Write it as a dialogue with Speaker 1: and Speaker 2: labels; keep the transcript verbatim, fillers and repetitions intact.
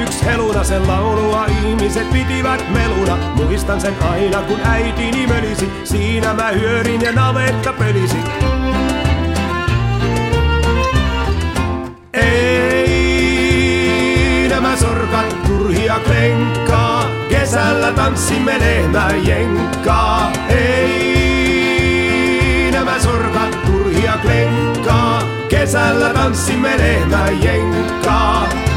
Speaker 1: yks heluna, sen laulua ihmiset pitivät meluna. Muistan sen aina kun äitini mölisi, siinä mä hyörin ja navetta pölisi. Ei nämä sorkat turhia krenkkaa, kesällä tanssimme lehmäjenkkaa. Ei nämä sorkat turhia krenkkaa, kesällä tanssimme lehmäjenkkaa.